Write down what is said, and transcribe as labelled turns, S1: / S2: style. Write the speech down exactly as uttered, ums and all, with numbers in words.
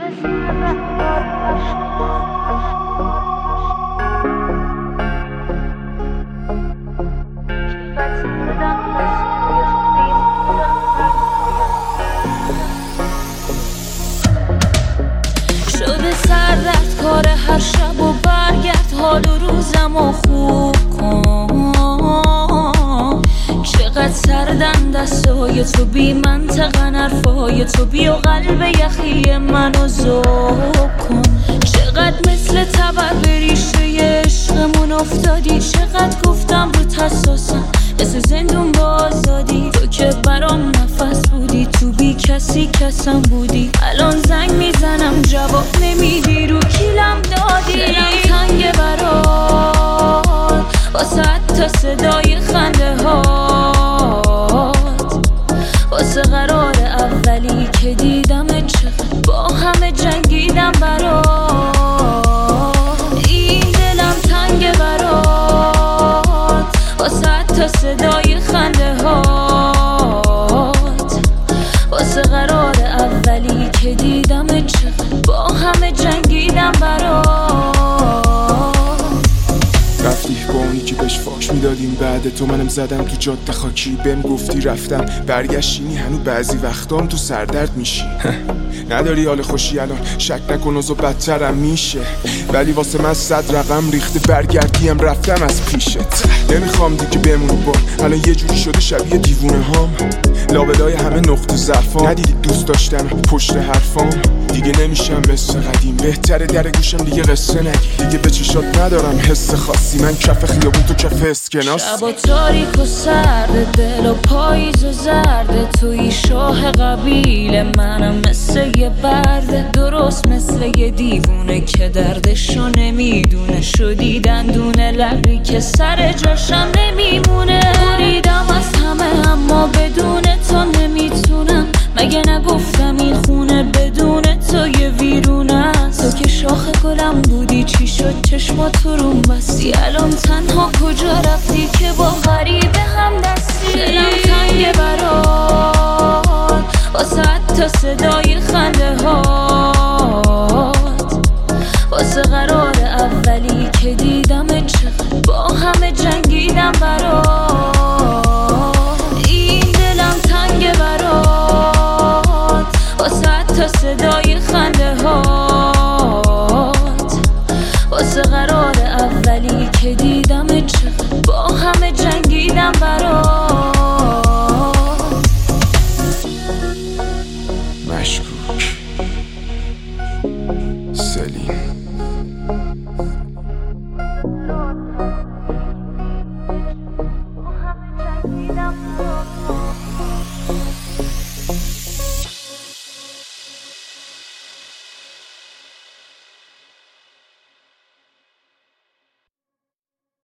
S1: شده سردت کار هر شب و برگرد حال و روزمو خوب کن. چقدر سردن دستای تو بی منطقن حرفای تو بی و قلب یخی منو ذوب کن. چقدر مثل تبر به ریشه عشقمون افتادی. چقدر گفتم رو حساسم مثل زندون با آزادی. تو که برام نفس بودی تو بی کسی کسم بودی. الان زنگ میزنم جواب نمیدی رو کیلم دادی. دلم تنگ برات واسه حتی صدای خنده هات. واسه قرار اولی که دیدم چقدر با همه جنگیدم برات. این دلم تنگ برات واسه حتی صدای خنده هات. واسه قرار اولی که دیدم چقدر با همه جنگیدم برات.
S2: رفتی با اونی که بهش فاش میدادیم بعد تو منم زدم تو جاده خاکی. بهم گفتی رفتم برگشتینی هنو بعضی وقتام تو سردرد میشی. نداری حال خوشی الان شک نکن اوضاع بدترم میشه. ولی واسه من صد رقم ریخته برگردیم رفتم از پیشت. نمیخوام دیگه بمونی با الان یه جوری شده شبیه دیوونه هام. لابلای همه نقطه ضعفام ندیدی دوست داشتم پشت حرفام. دیگه نمیشم مثل قدیم بهتره در گوشم دیگه قصه نگی. دیگه به چشات ندارم حس خاصی. من کف خیابون تو کف اسکناس.
S1: شب تاریک و سرد دل و پاییز و زرد. توی شاه قبیل منم مثل یه برده. درست مثل یه دیوونه که دردشو نمیدونه. شدی دندونه لبی که سر جاشم نمیمونه. بریدم از همه اما بدون تو نمیتونم. مگه نگفتم این خونه بدون تو یه ویرونه است. تو که شاخ گلم بودی چی شد چشمات تو روم بستی. الان تنها کجا رفتی که با غریبه هم دستی. دلم تنگ برات واسه حتی صدای خنده هات. واسه قرار اولی که دیدم چقدر با همه جنگیدم برات. این دلم تنگ برات واسه حتی صدای خنده هات. واسه قرار اولی که دیدم چقدر با همه جنگیدم برات.
S2: مشکوک سلیم.
S1: با همه جنگیدم برات.